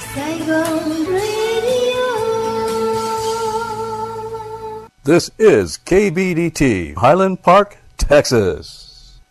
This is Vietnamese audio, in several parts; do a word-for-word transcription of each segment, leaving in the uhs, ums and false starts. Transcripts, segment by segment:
Sài Gòn Radio. This is K B D T, Highland Park, Texas.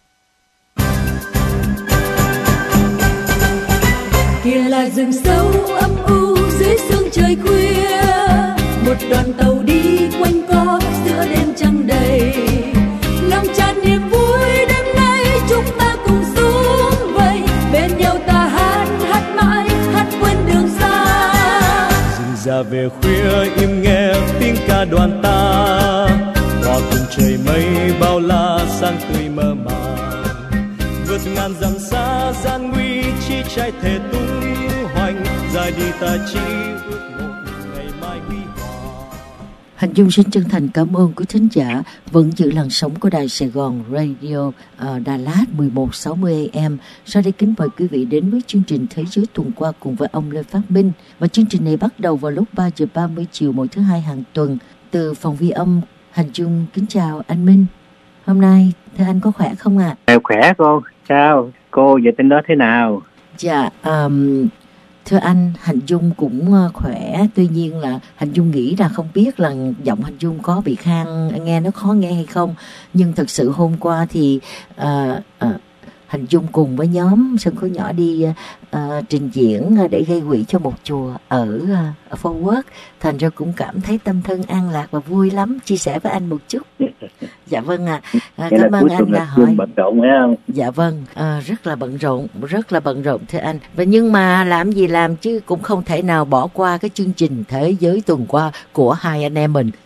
Kia là rừng sâu âm u dưới sương trời khuya, một đoàn tàu đi quanh co giữa đêm trăng đầy, lòng tràn niềm vui đêm nay chúng ta cùng sum vầy, bên nhau ta hát hát mãi hát quên đường xa. Rừng già về khuya im nghe tiếng ca đoàn ta, hòa cùng trời mây bao la sáng tươi mơ màng, vượt ngàn dặm xa gian nguy chi trái thề tung hoành, dài đi ta chỉ ước một ngày mai huy hoàng. Hành Dung xin chân thành cảm ơn quý thính giả vẫn giữ làn sóng của đài Sài Gòn Radio ở Đà Lạt mười một sáu mươi A M. Sau đây kính mời quý vị đến với chương trình Thế giới tuần qua cùng với ông Lê Phát Minh. Và chương trình này bắt đầu vào lúc ba giờ ba mươi chiều mỗi thứ hai hàng tuần từ phòng ghi âm. Hành Dung kính chào anh Minh. Hôm nay thưa anh có khỏe không ạ? À? Khỏe cô. Sao? Cô giờ tin đó thế nào? Dạ, um, thưa anh, Hành Dung cũng khỏe. Tuy nhiên là Hành Dung nghĩ là không biết là giọng Hành Dung có bị khan, nghe nó khó nghe hay không. Nhưng thật sự hôm qua thì uh, uh, Hành Dung cùng với nhóm sân khấu nhỏ đi uh, trình diễn để gây quỹ cho một chùa ở, uh, ở Fort Worth. Thành ra cũng cảm thấy tâm thân an lạc và vui lắm. Chia sẻ với anh một chút. Dạ vâng ạ. À. À, cảm ơn anh đã hỏi. Bận rộn phải không? Dạ vâng, à, rất là bận rộn, rất là bận rộn thưa anh. Và nhưng mà làm gì làm chứ cũng không thể nào bỏ qua cái chương trình Thế giới tuần qua của hai anh em mình.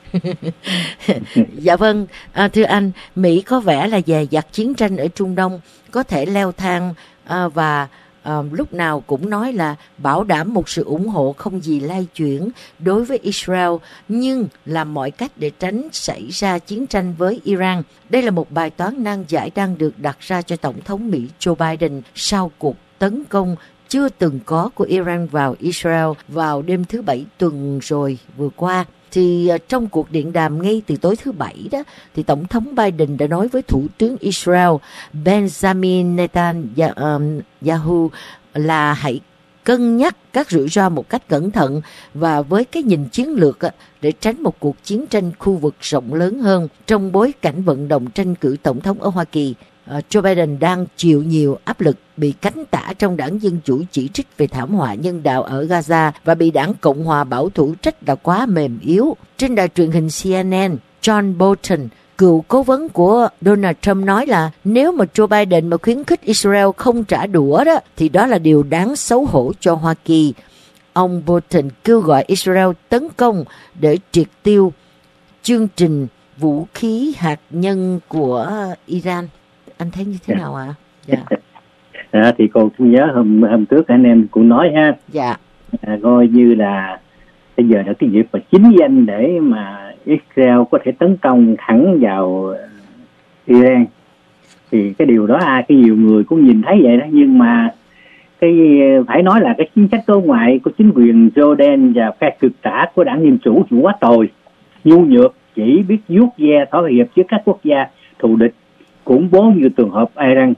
Dạ vâng, à, thưa anh, Mỹ có vẻ là dè dặt chiến tranh ở Trung Đông có thể leo thang à, và à, lúc nào cũng nói là bảo đảm một sự ủng hộ không gì lay chuyển đối với Israel, nhưng làm mọi cách để tránh xảy ra chiến tranh với Iran. Đây là một bài toán nan giải đang được đặt ra cho Tổng thống Mỹ Joe Biden sau cuộc tấn công chưa từng có của Iran vào Israel vào đêm thứ Bảy tuần rồi vừa qua. Thì uh, trong cuộc điện đàm ngay từ tối thứ Bảy đó, thì Tổng thống Biden đã nói với Thủ tướng Israel Benjamin Netanyahu là hãy cân nhắc các rủi ro một cách cẩn thận và với cái nhìn chiến lược uh, để tránh một cuộc chiến tranh khu vực rộng lớn hơn. Trong bối cảnh vận động tranh cử Tổng thống ở Hoa Kỳ, uh, Joe Biden đang chịu nhiều áp lực, bị cánh tả trong đảng Dân Chủ chỉ trích về thảm họa nhân đạo ở Gaza và bị đảng Cộng hòa bảo thủ trách là quá mềm yếu. Trên đài truyền hình C N N, John Bolton, cựu cố vấn của Donald Trump nói là nếu mà Joe Biden mà khuyến khích Israel không trả đũa đó, thì đó là điều đáng xấu hổ cho Hoa Kỳ. Ông Bolton kêu gọi Israel tấn công để triệt tiêu chương trình vũ khí hạt nhân của Iran. Anh thấy như thế nào ạ? À? Dạ. À, thì cô cũng nhớ hôm hôm trước anh em cũng nói ha. Dạ. À, coi như là bây giờ là cái dịp mà chính danh để mà Israel có thể tấn công thẳng vào Iran, thì cái điều đó ai cái nhiều người cũng nhìn thấy vậy đó, nhưng mà cái phải nói là cái chính sách đối ngoại của chính quyền Jordan và phe cực tả của đảng Dân Chủ thì quá tồi, nhu nhược, chỉ biết vuốt ve thỏa hiệp với các quốc gia thù địch khủng bố như trường hợp Iran.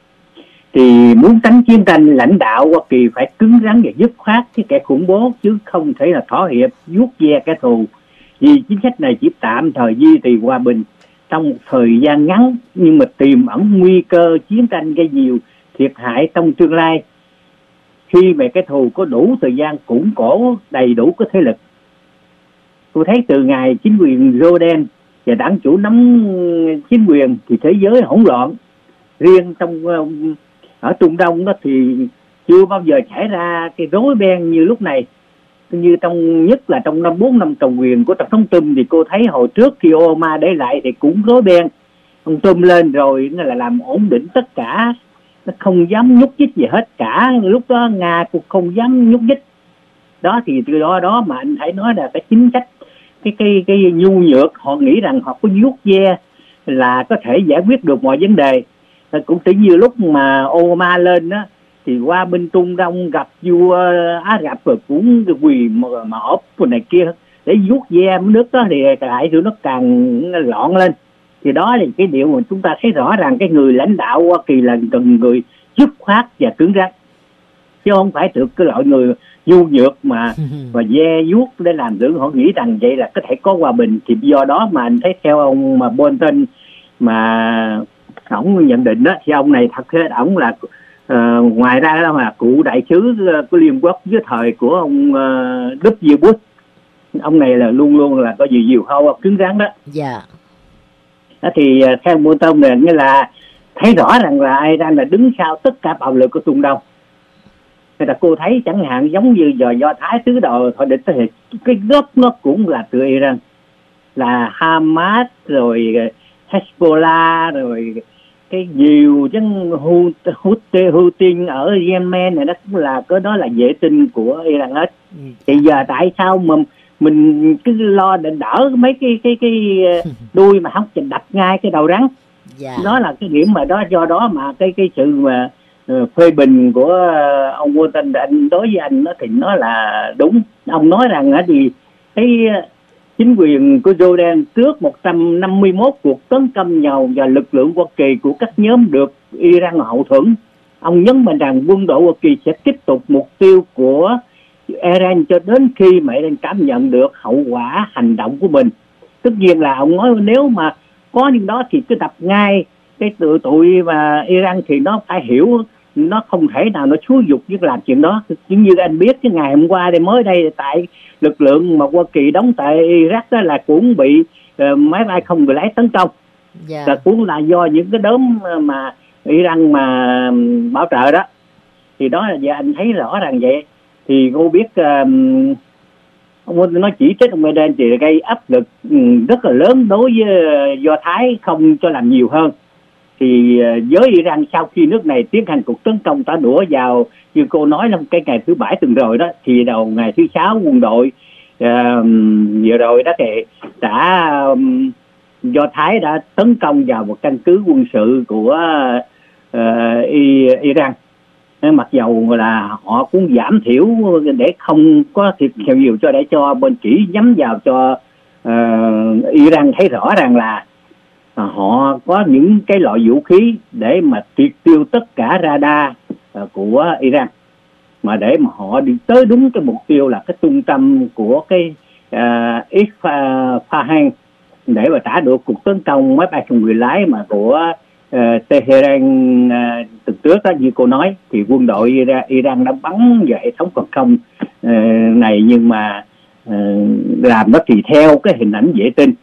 Thì muốn tránh chiến tranh, lãnh đạo Hoa Kỳ phải cứng rắn và dứt khoát cái kẻ khủng bố, chứ không thể là thỏa hiệp vuốt ve kẻ thù, vì chính sách này chỉ tạm thời duy trì hòa bình trong một thời gian ngắn, nhưng mà tiềm ẩn nguy cơ chiến tranh gây nhiều thiệt hại trong tương lai khi mà kẻ thù có đủ thời gian củng cố đầy đủ cái thế lực. Tôi thấy từ ngày chính quyền Jordan và đảng chủ nắm chính quyền thì thế giới hỗn loạn. Riêng trong ở Trung Đông đó thì chưa bao giờ xảy ra cái rối beng như lúc này. Như trong nhất là trong năm bốn năm cầm quyền của tổng thống Trump, thì cô thấy hồi trước khi Obama để lại thì cũng rối beng. Ông Trump lên rồi nó là làm ổn định tất cả, nó không dám nhúc nhích gì hết cả. Lúc đó Nga cũng không dám nhúc nhích. Đó thì từ đó đó mà anh hãy nói là cái chính sách cái cái cái nhu nhược, họ nghĩ rằng họ có vuốt ve là có thể giải quyết được mọi vấn đề. Cũng tính như lúc mà Obama lên đó thì qua bên Trung Đông gặp vua Á Rập rồi cũng quỳ mà, mà ốp này kia để vuốt ve mấy nước đó, thì lại tụi nó càng loạn lên. Thì đó là cái điều mà chúng ta thấy rõ ràng cái người lãnh đạo Hoa Kỳ là cần người dứt khoát và cứng rắn. chứ không phải được cái loại người nhu nhược mà và ve vuốt để làm tưởng họ nghĩ rằng vậy là có thể có hòa bình. Thì do đó mà anh thấy theo ông mà Bolton mà ổng nhận định đó, thì ông này thật hết ổng là uh, ngoài ra đó mà cụ đại sứ của Liên Quốc dưới thời của ông uh, W. Bush, ông này là luôn luôn là có gì nhiều hâu cứng rắn đó. Dạ. Đó thì uh, theo Bolton này nghĩa là thấy rõ rằng là Iran là đứng sau tất cả bạo lực của Trung Đông. Thì là cô thấy chẳng hạn giống như giờ Do Thái tứ đồ họ định tới cái gốc nó cũng là từ Iran, là Hamas rồi Hezbollah rồi cái nhiều chứ Houthi Houthi ở Yemen này, nó cũng là cái đó là vệ tinh của Iran hết. Thì giờ tại sao mà mình cứ lo để đỡ mấy cái cái cái đuôi mà không chịu đập ngay cái đầu rắn? Dạ. Đó là cái điểm mà đó, do đó mà cái cái sự mà uh, phê bình của uh, ông Bolton anh đối với anh đó thì nó là đúng. Ông nói rằng uh, thì cái uh, chính quyền của Jordan trước một trăm năm mươi mốt cuộc tấn công nhào và lực lượng Hoa Kỳ của các nhóm được Iran hậu thuẫn. Ông nhấn mạnh rằng quân đội Hoa Kỳ sẽ tiếp tục mục tiêu của Iran cho đến khi mà Iran cảm nhận được hậu quả hành động của mình. Tất nhiên là ông nói nếu mà có những đó thì cứ đập ngay cái tự tụi mà Iran thì nó phải hiểu nó không thể nào nó xúi dục với làm chuyện đó. Giống như anh biết cái ngày hôm qua đây mới đây tại lực lượng mà Hoa Kỳ đóng tại Iraq đó là cũng bị uh, máy bay không người lái tấn công. Yeah. Là cũng là do những cái đốm mà Iran mà bảo trợ đó. Thì đó là giờ anh thấy rõ ràng vậy. Thì cô biết uh, ông nói chỉ trích ông Biden thì gây áp lực rất là lớn đối với Do Thái không cho làm nhiều hơn. Thì với Iran sau khi nước này tiến hành cuộc tấn công trả đũa vào như cô nói là cái ngày thứ bảy tuần rồi đó, thì đầu ngày thứ sáu quân đội uh, vừa rồi đó thì đã um, Do Thái đã tấn công vào một căn cứ quân sự của uh, Iran. Mặc dầu là họ cũng giảm thiểu để không có thiệt hại nhiều cho để cho bên chỉ nhắm vào cho uh, Iran thấy rõ ràng là uh, họ có những cái loại vũ khí để mà triệt tiêu tất cả radar uh, của Iran, mà để mà họ đi tới đúng cái mục tiêu là cái trung tâm của cái uh, Isfahan để mà trả được cuộc tấn công máy bay không người lái mà của Uh, Tehran uh, từ trước đó như cô nói, thì quân đội Iran, Iran đã bắn vào hệ thống phòng không uh, này, nhưng mà uh, làm nó thì theo cái hình ảnh vệ tinh.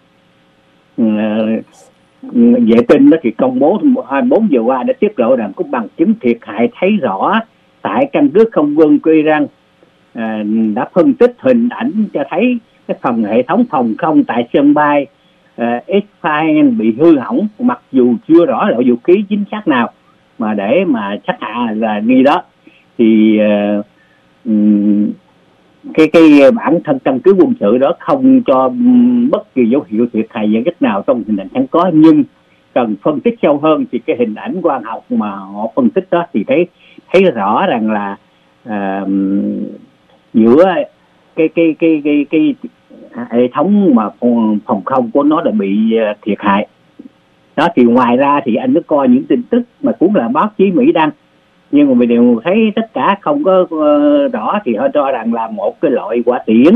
Uh, vệ tinh đó thì công bố hai mươi bốn giờ qua đã tiết lộ rằng có bằng chứng thiệt hại thấy rõ tại căn cứ không quân của Iran. Uh, đã phân tích hình ảnh cho thấy cái phần hệ thống phòng không tại sân bay Uh, Isfahan bị hư hỏng, mặc dù chưa rõ loại vũ khí chính xác nào mà để mà sát hạ là nghi đó. Thì uh, um, cái cái bản thân căn cứ quân sự đó không cho um, bất kỳ dấu hiệu thiệt hại gì cách nào trong hình ảnh sẵn có, nhưng cần phân tích sâu hơn thì cái hình ảnh quang học mà họ phân tích đó thì thấy thấy rõ rằng là uh, giữa cái cái cái cái cái, cái hệ thống mà phòng không của nó đã bị thiệt hại đó. Thì ngoài ra thì anh cứ coi những tin tức mà cũng là báo chí Mỹ đăng, nhưng mà mình đều thấy tất cả không có uh, rõ. Thì họ cho rằng là một cái loại quả tiễn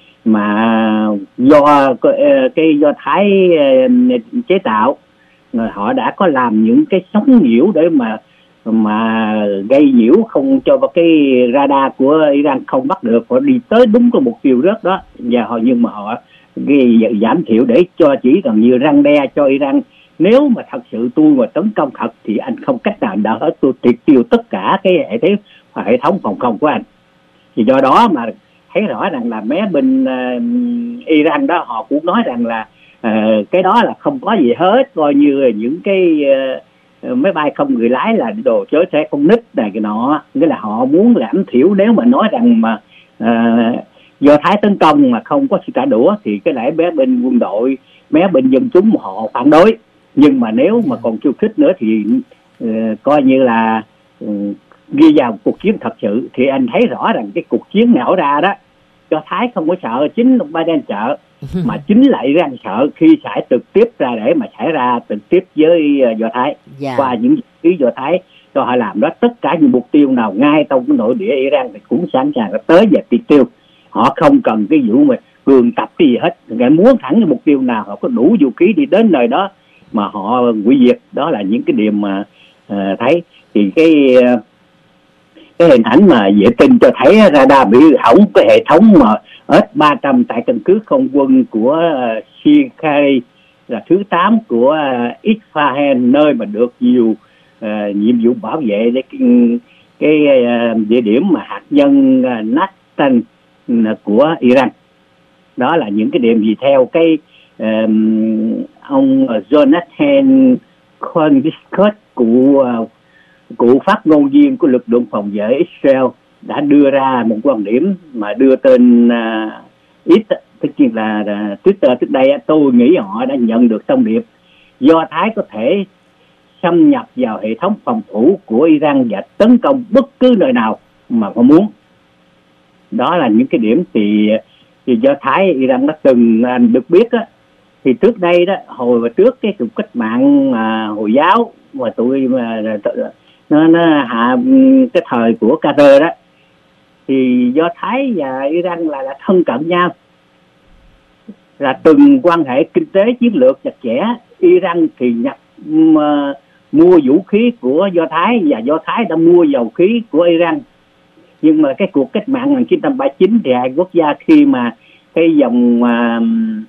mà do uh, cái Do Thái uh, chế tạo, họ đã có làm những cái sóng nhiễu để mà mà gây nhiễu không cho cái radar của Iran không bắt được, họ đi tới đúng cái mục tiêu rớt đó. Và họ nhưng mà họ gây giảm thiểu để cho chỉ gần như răng đe cho Iran, nếu mà thật sự tôi mà tấn công thật thì anh không cách nào đỡ hết, tôi triệt tiêu tất cả cái hệ thống hệ thống phòng không của anh. Thì do đó mà thấy rõ rằng là mé bên uh, Iran đó họ cũng nói rằng là uh, cái đó là không có gì hết, coi như là những cái uh, máy bay không người lái là đồ chớ xe con nít này cái nọ. Nghĩa là họ muốn giảm thiểu, nếu mà nói rằng mà uh, Do Thái tấn công mà không có sự trả đũa thì cái lẽ bé bên quân đội, bé bên dân chúng họ phản đối. Nhưng mà nếu mà còn khiêu khích nữa thì uh, coi như là uh, ghi vào cuộc chiến thật sự. Thì anh thấy rõ rằng cái cuộc chiến nổ ra đó, Do Thái không có sợ, chính ông Biden sợ, mà chính lại Iran sợ khi sẽ trực tiếp ra để mà xảy ra trực tiếp với uh, Do Thái. Yeah. Qua những cái Do Thái cho họ làm đó. Tất cả những mục tiêu nào ngay trong cái nội địa Iran thì cũng sẵn sàng tới về mục tiêu. Họ không cần cái vụ mà cường tập cái gì hết, người muốn thẳng cái mục tiêu nào họ có đủ vũ khí đi đến nơi đó mà họ hủy diệt. Đó là những cái điểm mà uh, thấy thì cái uh, cái hình ảnh mà vệ tinh cho thấy radar bị hỏng cái hệ thống mà S ba trăm tại căn cứ không quân của uh, Shikari là thứ tám của uh, Isfahan, nơi mà được nhiều uh, nhiệm vụ bảo vệ cái, cái uh, địa điểm mà hạt nhân uh, Natanz của Iran. Đó là những cái điểm gì theo cái um, ông Jonathan Condiskot, cụ cụ phát ngôn viên của lực lượng phòng vệ Israel, đã đưa ra một quan điểm mà đưa tên uh, ít tất nhiên là uh, Twitter trước đây. Tôi nghĩ họ đã nhận được thông điệp Do Thái có thể xâm nhập vào hệ thống phòng thủ của Iran và tấn công bất cứ nơi nào mà họ muốn. Đó là những cái điểm thì, thì Do Thái Iran đã từng được biết á, thì trước đây đó, hồi trước cái cuộc cách mạng à, Hồi giáo mà tụi mà nó, nó hạ cái thời của Carter đó, thì Do Thái và Iran là, là thân cận nhau, là từng quan hệ kinh tế chiến lược chặt chẽ. Iran thì nhập uh, mua vũ khí của Do Thái và Do Thái đã mua dầu khí của Iran. Nhưng mà cái cuộc cách mạng một nghìn chín trăm bảy mươi chín thì hai quốc gia khi mà cái dòng uh,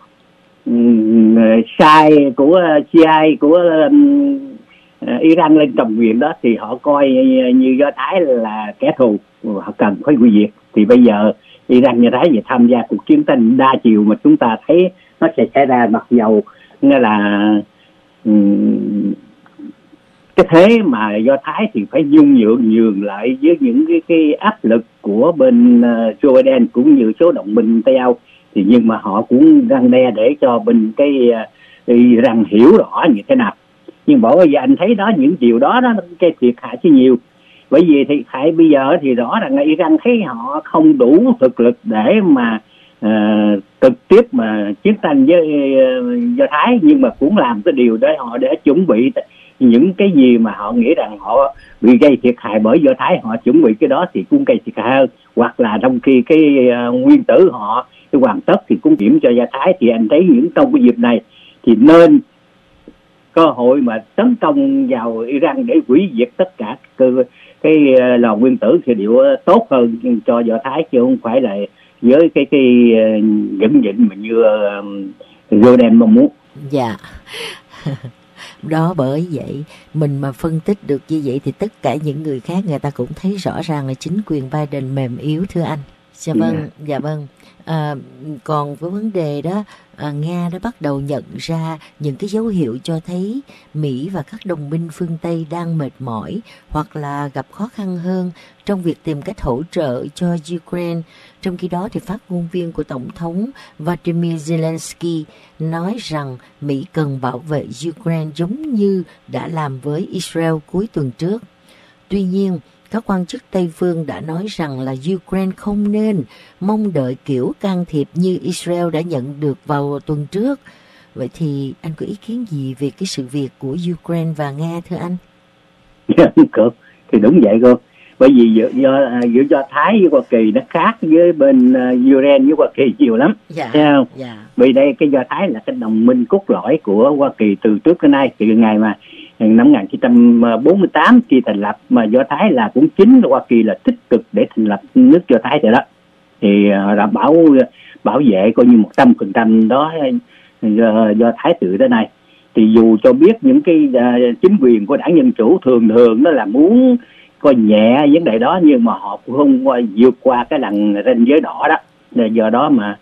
um, sai của Shia của um, uh, Iran lên cầm quyền đó, thì họ coi như Do Thái là kẻ thù, họ cần phải hủy diệt. Thì bây giờ Iran như thế về tham gia cuộc chiến tranh đa chiều mà chúng ta thấy nó sẽ xảy ra, mặc dầu nghĩa là um, cái thế mà Do Thái thì phải nhung nhượng nhường lại với những cái, cái áp lực của bên uh, Joe Biden cũng như số đồng minh Tây Âu. Thì nhưng mà họ cũng răn đe để cho bên cái uh, Iran hiểu rõ như thế nào. Nhưng bởi vì anh thấy đó, những điều đó đó cái thiệt hại chứ nhiều. Bởi vì thiệt hại bây giờ thì rõ ràng là Iran thấy họ không đủ thực lực để mà uh, trực tiếp mà chiến tranh với uh, Do Thái, nhưng mà cũng làm cái điều để họ để chuẩn bị những cái gì mà họ nghĩ rằng họ bị gây thiệt hại bởi Do Thái, họ chuẩn bị cái đó thì cũng gây thiệt hại hơn. Hoặc là trong khi cái uh, nguyên tử họ cái hoàn tất thì cũng kiểm cho Do Thái. Thì anh thấy những trong cái dịp này thì nên cơ hội mà tấn công vào Iran để hủy diệt tất cả cái, cái uh, lò nguyên tử thì điều uh, tốt hơn cho Do Thái, chứ không phải là với cái cái uh, dẫn dịnh mà như uh, Jordan mong muốn. Dạ. Đó, bởi vậy mình mà phân tích được như vậy thì tất cả những người khác người ta cũng thấy rõ ràng là chính quyền Biden mềm yếu, thưa anh. Dạ vâng, yeah. dạ vâng. À, còn với vấn đề đó, à, Nga đã bắt đầu nhận ra những cái dấu hiệu cho thấy Mỹ và các đồng minh phương Tây đang mệt mỏi hoặc là gặp khó khăn hơn trong việc tìm cách hỗ trợ cho Ukraine. Trong khi đó thì phát ngôn viên của Tổng thống Vladimir Zelensky nói rằng Mỹ cần bảo vệ Ukraine giống như đã làm với Israel cuối tuần trước. Tuy nhiên, các quan chức Tây phương đã nói rằng là Ukraine không nên mong đợi kiểu can thiệp như Israel đã nhận được vào tuần trước. Vậy thì anh có ý kiến gì về cái sự việc của Ukraine và Nga, thưa anh? Thì đúng vậy cô. Bởi vì giữa do, giữa Do Thái với Hoa Kỳ nó khác với bên uh, Ukraine với Hoa Kỳ nhiều lắm. Dạ, thấy không? Dạ. Vì đây cái Do Thái là cái đồng minh cốt lõi của Hoa Kỳ từ trước tới nay, từ ngày mà năm một nghìn chín trăm bốn mươi tám khi thành lập, mà Do Thái là cũng chính Hoa Kỳ là tích cực để thành lập nước Do Thái rồi đó. Thì uh, đã bảo bảo vệ coi như một trăm phần trăm đó do, do Thái từ tới nay. Thì dù cho biết những cái uh, chính quyền của đảng Dân Chủ thường thường đó là muốn coi nhẹ vấn đề đó, nhưng mà họ cũng không qua, vượt qua cái lần ranh giới đỏ đó. Do đó mà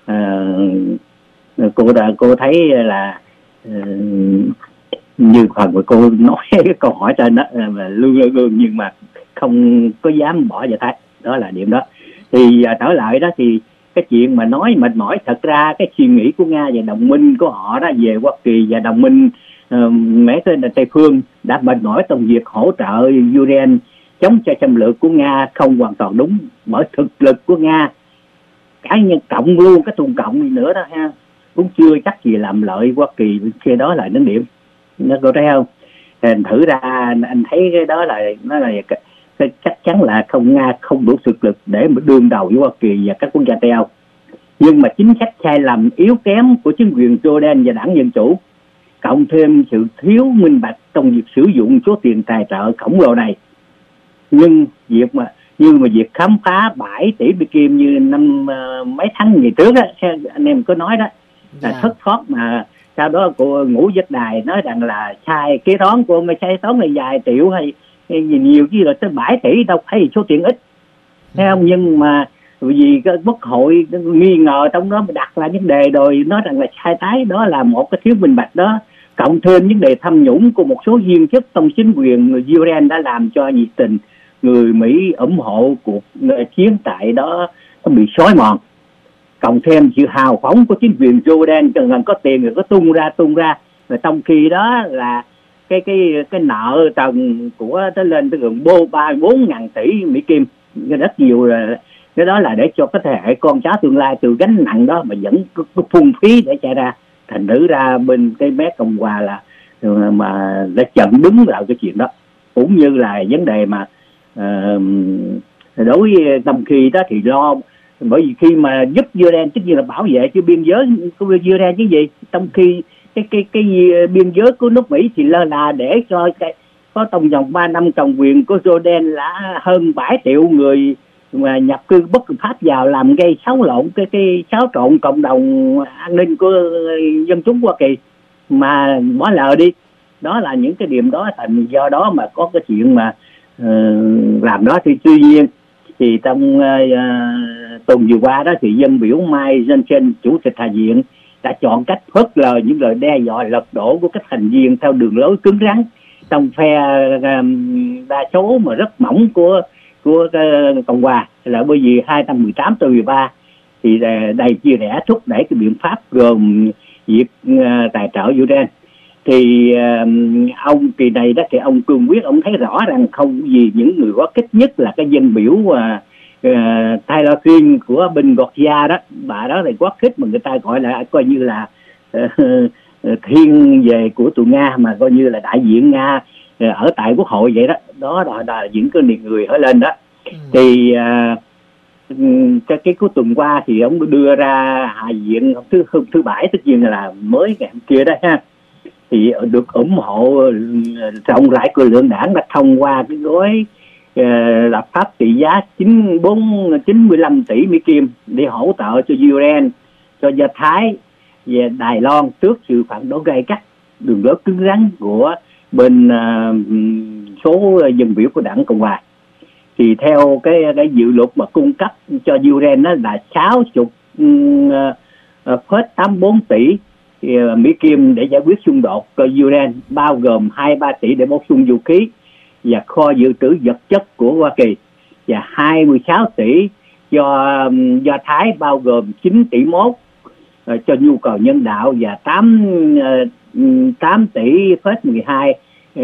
uh, cô đã, cô thấy là uh, như phần của cô nói cái câu hỏi trên đó mà lương lương lương nhưng mà không có dám bỏ vào Thái. Đó là điểm đó. Thì uh, trở lại đó thì cái chuyện mà nói mệt mỏi, thật ra cái suy nghĩ của Nga và đồng minh của họ đó về Hoa Kỳ và đồng minh uh, mấy tên là Tây phương đã mệt mỏi trong việc hỗ trợ Ukraine chống cho xâm lược của Nga không hoàn toàn đúng, bởi thực lực của Nga cá nhân cộng luôn cái Trung Cộng đi nữa đó ha, cũng chưa chắc gì làm lợi Hoa Kỳ. Khi đó là đến điểm nó có thấy không? Thành thử ra anh thấy cái đó là nó là cái, cái chắc chắn là không Nga không đủ thực lực để mà đương đầu với Hoa Kỳ và các quốc gia Tây Âu. Nhưng mà chính sách sai lầm yếu kém của chính quyền Jordan và đảng Dân Chủ, cộng thêm sự thiếu minh bạch trong việc sử dụng số tiền tài trợ khổng lồ này, nhưng việc mà như mà việc khám phá bảy tỷ Mỹ Kim như năm uh, mấy tháng ngày trước đó, anh em có nói đó là yeah. thất thoát, mà sau đó cô Ngũ Giác Đài nói rằng là sai kế toán của mấy sai toán này vài triệu hay, hay nhiều chứ là tới bảy tỷ đâu phải số tiền ít, thấy không? Nhưng mà vì cái quốc hội nghi ngờ trong đó đặt ra vấn đề rồi nói rằng là sai trái, đó là một cái thiếu minh bạch đó, cộng thêm vấn đề tham nhũng của một số viên chức trong chính quyền Iran đã làm cho nhiệt tình người Mỹ ủng hộ cuộc chiến tại đó nó bị xói mòn, cộng thêm sự hào phóng của chính quyền Jordan cần cần có tiền rồi có tung ra tung ra, và trong khi đó là cái cái cái nợ trần của tới lên tới gần bô ba bốn ngàn tỷ Mỹ Kim, rất nhiều. Là cái đó là để cho cái thế hệ con cháu tương lai từ gánh nặng đó mà vẫn có, có phung phí để chạy ra. Thành thử ra bên cái mé Cộng hòa là mà đã chặn đứng lại cái chuyện đó, cũng như là vấn đề mà uh, đối với trong khi đó thì lo, bởi vì khi mà giúp Jordan tất nhiên là bảo vệ cho biên giới của Jordan chứ gì, trong khi cái cái cái biên giới của nước Mỹ thì lơ là để cho cái có trong vòng ba năm cầm quyền của Jordan là hơn bảy triệu người mà nhập cư bất hợp pháp vào, làm gây xáo lộn cái cái xáo trộn cộng đồng an ninh của dân chúng Hoa Kỳ mà bỏ lờ đi. Đó là những cái điểm đó, thành do đó mà có cái chuyện mà uh, làm đó. Thì tuy nhiên thì trong uh, tuần vừa qua đó thì dân biểu Mike Johnson, chủ tịch Hạ viện, đã chọn cách phớt lờ những lời đe dọa lật đổ của các thành viên theo đường lối cứng rắn trong phe uh, đa số mà rất mỏng của của uh, Cộng hòa, là bởi vì hai trăm mười tám từ mười ba thì đầy chia rẽ thúc đẩy cái biện pháp gồm việc uh, tài trợ Iran. Thì uh, ông kỳ này đó thì ông cương quyết, ông thấy rõ rằng không vì những người có kích nhất là cái dân biểu uh, uh, Tyler King của bên Georgia đó, bà đó thì quá khích mà người ta gọi là coi như là uh, thiên về của tụi Nga, mà coi như là đại diện Nga uh, ở tại quốc hội vậy đó. Đó là, là những cái người hỏi lên đó. Ừ. Thì uh, cái cái cuối tuần qua thì ông đưa ra Hạ viện thứ thứ bảy, tất nhiên là mới ngày hôm kia đó ha, thì được ủng hộ rộng rãi của lượng đảng đã thông qua cái gói uh, lập pháp trị giá chín bốn chín mươi lăm tỷ Mỹ Kim để hỗ trợ cho Iran, cho Do Thái và Đài Loan trước sự phản đối gay gắt đường lối cứng rắn của bên uh, số dân biểu của đảng Cộng hòa. Thì theo cái cái dự luật mà cung cấp cho Iran đó là sáu mươi phẩy tám bốn tỷ Mỹ Kim để giải quyết xung đột cho Iran, bao gồm hai mươi ba tỷ để bổ sung vũ khí và kho dự trữ vật chất của Hoa Kỳ, và hai mươi sáu tỷ cho Do Thái, bao gồm chín tỷ mốt uh, cho nhu cầu nhân đạo, và tám, uh, tám tỷ phết mười hai uh,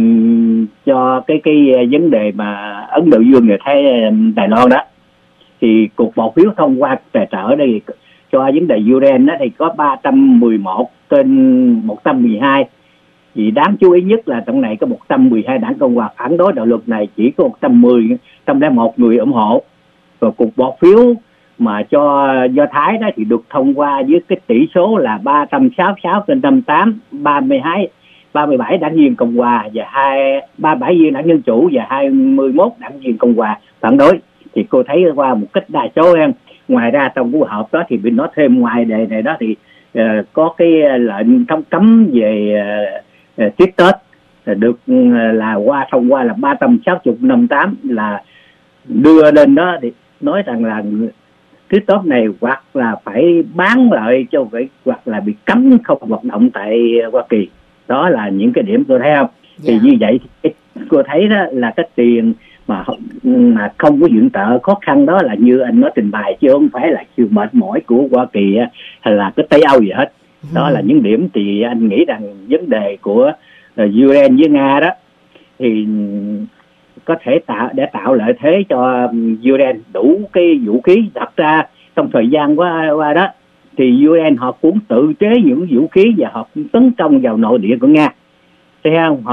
cho cái cái vấn đề mà Ấn Độ Dương người Thái Đài Loan đó. Thì cuộc bỏ phiếu thông qua tài trợ ở đây cho vấn đề Iran đó thì có ba trăm mười một trên một trăm mười hai. Thì đáng chú ý nhất là trong này có một trăm mười hai đảng Cộng hòa phản đối đạo luật này, chỉ có một trăm mười trong đó một người ủng hộ. Rồi cuộc bỏ phiếu mà cho Do Thái đó thì được thông qua với cái tỷ số là ba trăm sáu mươi sáu trên năm mươi tám, ba mươi hai ba mươi bảy đảng viên Cộng hòa và hai ba mươi bảy viên đảng Dân Chủ và hai mươi mốt đảng viên Cộng hòa phản đối. Thì cô thấy qua một cách đa số em. Ngoài ra trong cuộc họp đó thì bên nó thêm ngoài đề này đó thì uh, có cái lệnh thông cấm về uh, uh, Tết Tết uh, được uh, là qua thông qua là ba trăm sáu mươi năm mươi tám, là đưa lên đó thì nói rằng là Tết Tết này hoặc là phải bán lại cho vậy, hoặc là bị cấm không hoạt động tại Hoa Kỳ. Đó là những cái điểm tôi thấy không. Yeah. Thì như vậy cô thấy đó là cái tiền mà mà không có viện trợ khó khăn đó là như anh nói trình bày, chứ không phải là sự mệt mỏi của Hoa Kỳ hay là cái Tây Âu gì hết. Đó là những điểm thì anh nghĩ rằng vấn đề của Iran với Nga đó thì có thể tạo để tạo lợi thế cho Iran đủ cái vũ khí. Thật ra trong thời gian qua, qua đó thì Iran họ cũng tự chế những vũ khí và họ cũng tấn công vào nội địa của Nga, thấy không? Họ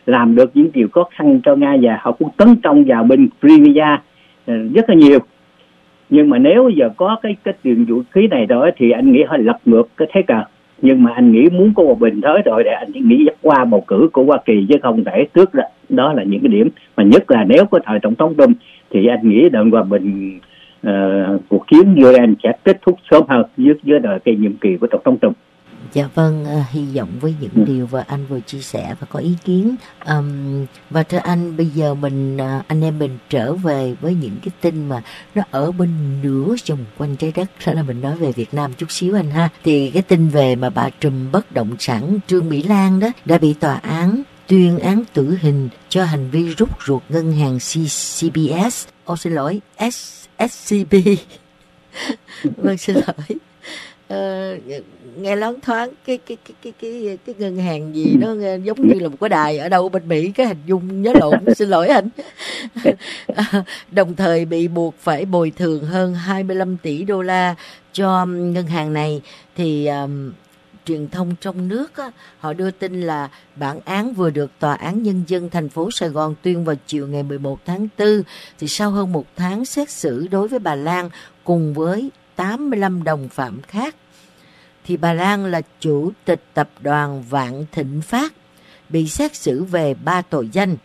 làm được những điều khó khăn cho Nga, và họ cũng tấn công vào bên Crimea rất là nhiều. Nhưng mà nếu giờ có cái cái tiền vũ khí này rồi thì anh nghĩ họ lật ngược cái thế cờ. Nhưng mà anh nghĩ muốn có hòa bình tới rồi để anh nghĩ dắt qua bầu cử của Hoa Kỳ chứ không thể trước đó. Đó là những cái điểm mà nhất là nếu có thời tổng thống Trump thì anh nghĩ đợt hòa bình uh, cuộc chiến Iran sẽ kết thúc sớm hơn dưới dưới đời cái nhiệm kỳ của tổng thống Trump. Dạ vâng, à, hy vọng với những ừ. điều mà anh vừa chia sẻ và có ý kiến. Um, và thưa anh, bây giờ mình à, anh em mình trở về với những cái tin mà nó ở bên nửa vòng quanh trái đất, đó là mình nói về Việt Nam chút xíu anh ha. Thì cái tin về mà bà trùm bất động sản Trương Mỹ Lan đó đã bị tòa án tuyên án tử hình cho hành vi rút ruột ngân hàng C B S, ô xin lỗi, S S C B. Vâng, xin lỗi. Ờ, nghe loáng thoáng cái cái cái cái cái cái ngân hàng gì nó nghe giống như là một cái đài ở đâu bên Mỹ, cái hình dung nhớ lộn. Xin lỗi anh. Đồng thời bị buộc phải bồi thường hơn hai mươi lăm tỷ đô la cho ngân hàng này. Thì um, truyền thông trong nước á, họ đưa tin là bản án vừa được Tòa án Nhân dân thành phố Sài Gòn tuyên vào chiều ngày mười một tháng tư. Thì sau hơn một tháng xét xử đối với bà Lan cùng với tám mươi lăm đồng phạm khác, thì bà Lan là chủ tịch tập đoàn Vạn Thịnh Phát bị xét xử về ba tội danh: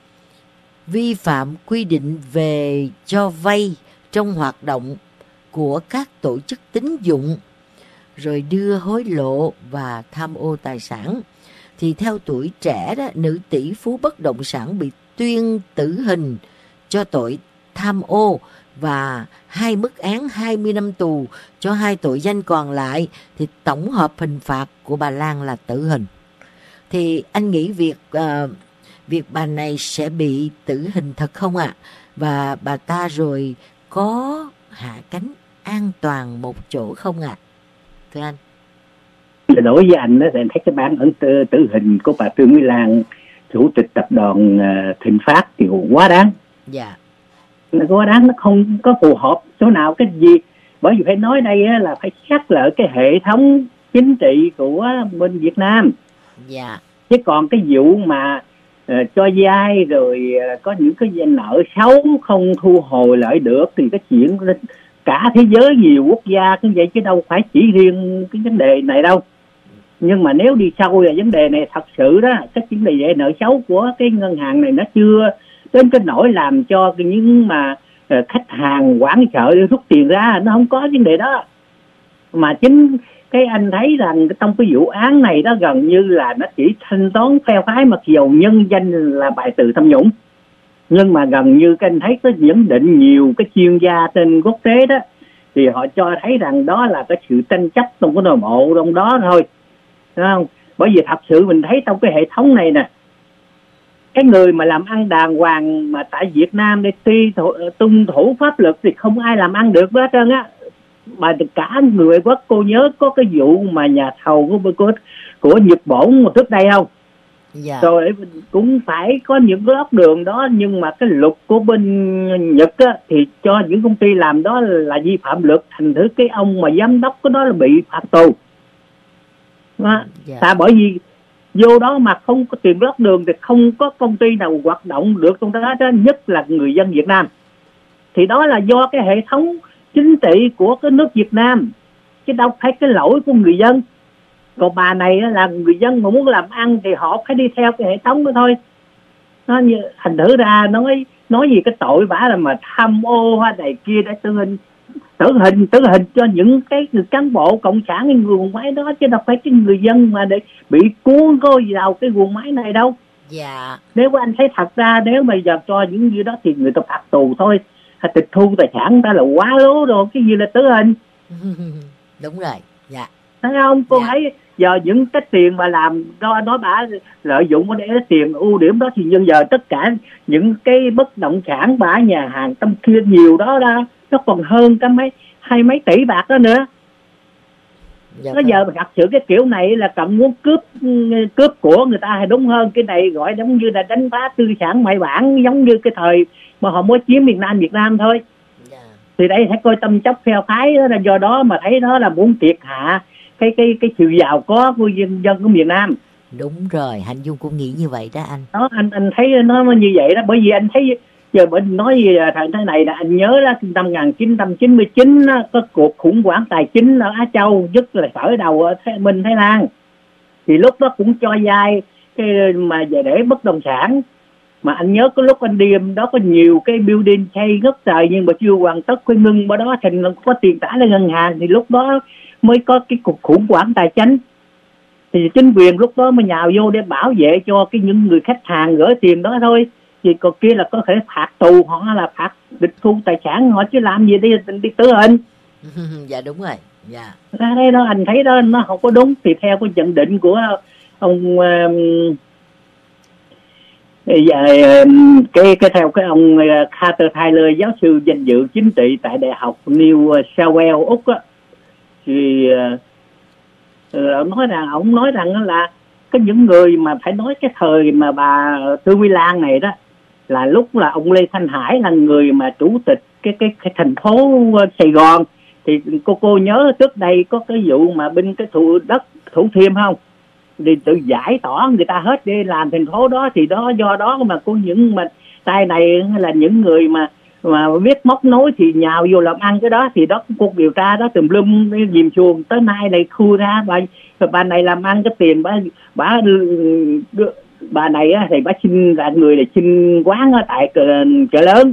vi phạm quy định về cho vay trong hoạt động của các tổ chức tín dụng, rồi đưa hối lộ và tham ô tài sản. Thì theo Tuổi Trẻ đó, nữ tỷ phú bất động sản bị tuyên tử hình cho tội tham ô và hai mức án hai mươi năm tù cho hai tội danh còn lại. Thì tổng hợp hình phạt của bà Lan là tử hình. Thì anh nghĩ việc uh, việc bà này sẽ bị tử hình thật không ạ? À? Và bà ta rồi có hạ cánh an toàn một chỗ không ạ? À? Thưa anh. Đối với anh đó, thì anh thấy cái bản án tử, tử hình của bà Trương Mỹ Lan, chủ tịch tập đoàn uh, Thịnh Phát thì quá đáng. Dạ. Nó quá đáng, nó không có phù hợp chỗ nào cái gì. Bởi vì phải nói đây á, là phải xác lợi cái hệ thống chính trị của bên Việt Nam. Dạ. Chứ còn cái vụ mà uh, cho vay rồi uh, có những cái nợ xấu không thu hồi lại được thì cái chuyện cả thế giới nhiều quốc gia cũng vậy, chứ đâu phải chỉ riêng cái vấn đề này đâu. Nhưng mà nếu đi sâu về vấn đề này thật sự đó, cái vấn đề về nợ xấu của cái ngân hàng này nó chưa đến cái nỗi làm cho những mà uh, khách hàng hoảng sợ để rút tiền ra, nó không có vấn đề đó. Mà chính cái anh thấy rằng trong cái vụ án này đó gần như là nó chỉ thanh toán phe phái, mặc dù nhân danh là bài trừ tham nhũng. Nhưng mà gần như cái anh thấy có nhận định nhiều cái chuyên gia trên quốc tế đó, thì họ cho thấy rằng đó là cái sự tranh chấp trong cái nội bộ trong đó thôi, đúng không? Bởi vì thật sự mình thấy trong cái hệ thống này nè, cái người mà làm ăn đàng hoàng mà tại Việt Nam để tuy tuân thủ pháp luật thì không ai làm ăn được hết trơn á. Mà cả người quốc, cô nhớ có cái vụ mà nhà thầu của của, của Nhật Bản một trước đây không? Dạ. Rồi cũng phải có những cái lót đường đó, nhưng mà cái luật của bên Nhật á, thì cho những công ty làm đó là vi phạm luật, thành thử cái ông mà giám đốc cái đó là bị phạt tù. Dạ. Tại bởi vì vô đó mà không có tiền lót đường thì không có công ty nào hoạt động được trong đó, đó, nhất là người dân Việt Nam. Thì đó là do cái hệ thống chính trị của cái nước Việt Nam, chứ đâu phải cái lỗi của người dân. Còn bà này là người dân mà muốn làm ăn thì họ phải đi theo cái hệ thống đó thôi. Nó như thành thử ra nói nói gì cái tội bả là mà tham ô hay này kia để tử hình tử hình tử hình cho những cái người cán bộ cộng sản, cái guồng máy đó, chứ đâu phải cái người dân mà để bị cuốn có vào cái guồng máy này đâu. Dạ. Nếu anh thấy thật ra nếu mà giờ cho những gì đó thì người ta phạt tù thôi, hay tịch thu tài sản ta là quá lố rồi, cái gì là tử hình. Đúng rồi. Dạ. Thấy không? Cô dạ. thấy giờ những cái tiền mà làm đó nói bả lợi dụng để tiền ưu điểm đó, thì nhân giờ tất cả những cái bất động sản bả nhà hàng trong kia nhiều đó đó, nó còn hơn cái mấy hai mấy tỷ bạc đó nữa. Dạ, nó giờ thật sự cái kiểu này là cầm muốn cướp cướp của người ta hay đúng hơn, cái này gọi giống như là đánh phá tư sản ngoại bang, giống như cái thời mà họ mới chiếm miền Nam Việt Nam thôi. Yeah. Thì đây phải coi tâm chấp phe phái đó, là do đó mà thấy đó là muốn triệt hạ cái cái cái sự giàu có của dân dân của miền Nam. Đúng rồi, Hạnh Dung cũng nghĩ như vậy đó anh. Đó, anh anh thấy nó như vậy đó, bởi vì anh thấy giờ bệnh nói gì thằng thế này là anh nhớ đó, năm một nghìn chín trăm chín mươi chín đó, có cuộc khủng hoảng tài chính ở Á Châu, nhất là khởi đầu ở Thái Bình, Thái Lan, thì lúc đó cũng cho vay cái mà về để bất động sản. Mà anh nhớ cái lúc anh đi đó có nhiều cái building xây ngất trời nhưng mà chưa hoàn tất, phải ngưng ở đó, thành có tiền trả lên ngân hàng, thì lúc đó mới có cái cuộc khủng hoảng tài chính. Thì chính quyền lúc đó mới nhào vô để bảo vệ cho cái những người khách hàng gửi tiền đó thôi. Vì còn kia là có thể phạt tù họ, là phạt tịch thu tài sản họ, chứ làm gì đi đi tử hình. Dạ đúng rồi. Dạ. Ra đây đó anh thấy đó nó không có đúng. Thì theo cái nhận định của ông uh, cái cái theo cái ông Carter Taylor, giáo sư danh dự chính trị tại Đại học New South Wales, Úc á, thì uh, nói rằng ông nói rằng là có những người mà phải nói cái thời mà bà Trương Mỹ Lan này đó, là lúc là ông Lê Thanh Hải là người mà chủ tịch cái cái, cái thành phố Sài Gòn. Thì cô cô nhớ trước đây có cái vụ mà bên cái thủ đất Thủ Thiêm không, thì tự giải tỏa người ta hết đi làm thành phố đó, thì đó do đó mà có những mà tay này hay là những người mà mà biết móc nối thì nhào vô làm ăn cái đó, thì đó cuộc điều tra đó tùm lum dìm xuồng tới nay này khui ra bà bà này làm ăn cái tiền bà bà bà này á, thì bà xin là người là xin quán ở tại chợ lớn,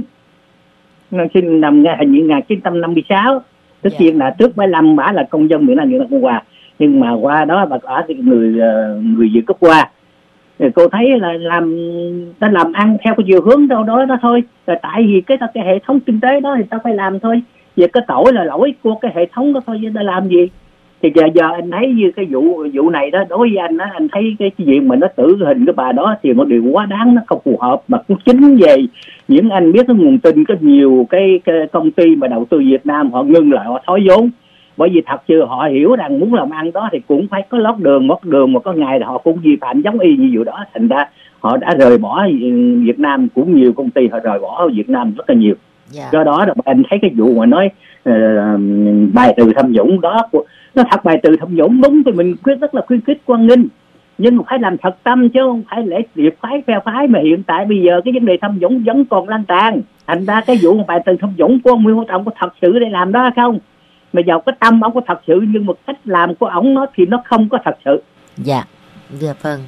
nó xin năm hình như một nghìn chín trăm năm mươi sáu, tất nhiên yeah. là trước bảy mươi lăm bà là công dân miền Nam Việt Nam Cộng Hòa, nhưng mà qua đó bà ở thì người người Việt cấp qua, thì cô thấy là làm ta làm ăn theo cái chiều hướng đâu đó đó thôi. Rồi tại vì cái cái hệ thống kinh tế đó thì ta phải làm thôi, về cái tội là lỗi của cái hệ thống đó thôi, chứ ta làm gì. Thì giờ giờ anh thấy như cái vụ vụ này đó, đối với anh đó, anh thấy cái, cái chuyện mà nó tử hình cái bà đó thì một điều quá đáng, nó không phù hợp. Mà cũng chính về những anh biết cái nguồn tin, có nhiều cái, cái công ty mà đầu tư Việt Nam họ ngưng lại, họ thối vốn, bởi vì thật sự họ hiểu rằng muốn làm ăn đó thì cũng phải có lót đường, mót đường, mà có ngày là họ cũng vi phạm giống y như vụ đó, thành ra họ đã rời bỏ Việt Nam. Cũng nhiều công ty họ rời bỏ Việt Nam rất là nhiều. Yeah. Do đó là anh thấy cái vụ mà nói uh, bài từ tham nhũng đó, nó thật bài từ tham nhũng đúng thì mình quyết rất là khuyến khích Quang Ninh, nhưng mà phải làm thật tâm chứ không phải lễ điệp phái phe phái. Mà hiện tại bây giờ cái vấn đề tham nhũng vẫn còn lan tràn, thành ra cái vụ bài từ tham nhũng của ông Nguyễn Phú Trọng có thật sự để làm đó không? Mà giàu cái tâm ông có thật sự, nhưng một cách làm của ổng nó thì nó không có thật sự. Dạ, dạ vâng.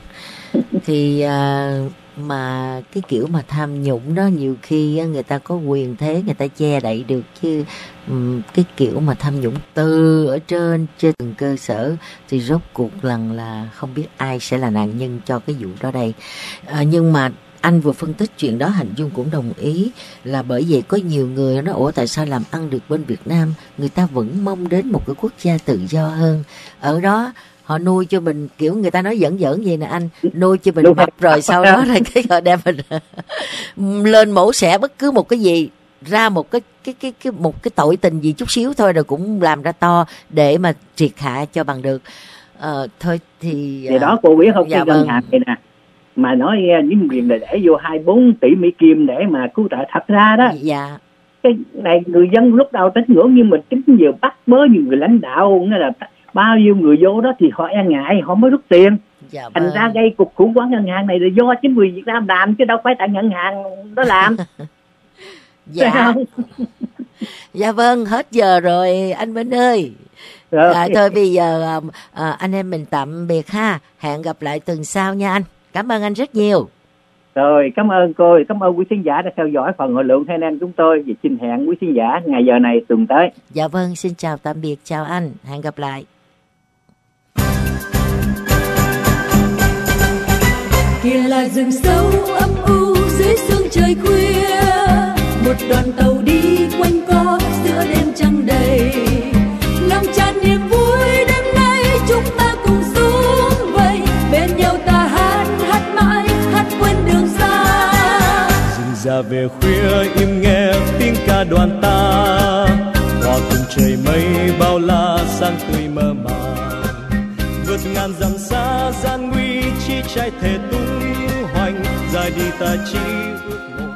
Thì uh, mà cái kiểu mà tham nhũng đó nhiều khi người ta có quyền thế người ta che đậy được, chứ um, cái kiểu mà tham nhũng từ ở trên trên từng cơ sở thì rốt cuộc lần là không biết ai sẽ là nạn nhân cho cái vụ đó đây. Uh, nhưng mà anh vừa phân tích chuyện đó, Hạnh Dung cũng đồng ý là bởi vậy có nhiều người nói ủa tại sao làm ăn được bên Việt Nam, người ta vẫn mong đến một cái quốc gia tự do hơn. Ở đó họ nuôi cho mình, kiểu người ta nói giỡn giỡn vậy nè anh, nuôi cho mình mập rồi sau đó là cái họ đem mình lên mổ xẻ bất cứ một cái gì ra một cái cái cái cái một cái tội tình gì chút xíu thôi rồi cũng làm ra to để mà triệt hạ cho bằng được. Ờ, thôi thì thì đó cô biết không, dạ cái ngân hàng này nè mà nói những quyền là để vô hai mươi bốn tỷ Mỹ Kim để mà cứu trợ, thật ra đó dạ cái này người dân lúc đầu tín ngưỡng, nhưng mà chính nhiều bắt bớ nhiều người lãnh đạo nghĩa là bao nhiêu người vô đó thì họ e ngại, họ mới rút tiền. Dạ thành vâng. ra gây cuộc khủng hoảng ngân hàng này là do chính quyền Việt Nam làm chứ đâu phải tại ngân hàng đó làm. Dạ dạ vâng, hết giờ rồi anh Minh ơi. Rồi. À, thôi bây giờ à, anh em mình tạm biệt ha, hẹn gặp lại tuần sau nha anh. Cảm ơn anh rất nhiều. Rồi, cảm ơn cô, cảm ơn quý khán giả đã theo dõi phần hội lượng hai anh em chúng tôi. Và xin hẹn quý khán giả ngày giờ này tuần tới. Dạ vâng, xin chào tạm biệt, chào anh, hẹn gặp lại. Kia là rừng sâu âm u dưới sương trời khuya, một đoàn tàu đi quanh co giữa đêm trăng đầy, lòng tràn niềm vui đêm nay chúng ta cùng xuống vầy, bên nhau ta hát hát mãi hát quên đường xa. Rừng già về khuya im nghe tiếng ca đoàn ta, hòa cùng trời mây bao la sáng tươi mơ màng, vượt ngàn dặm xa gian nguy chi trái thể tung hoành, dài đi ta chỉ ước mộng.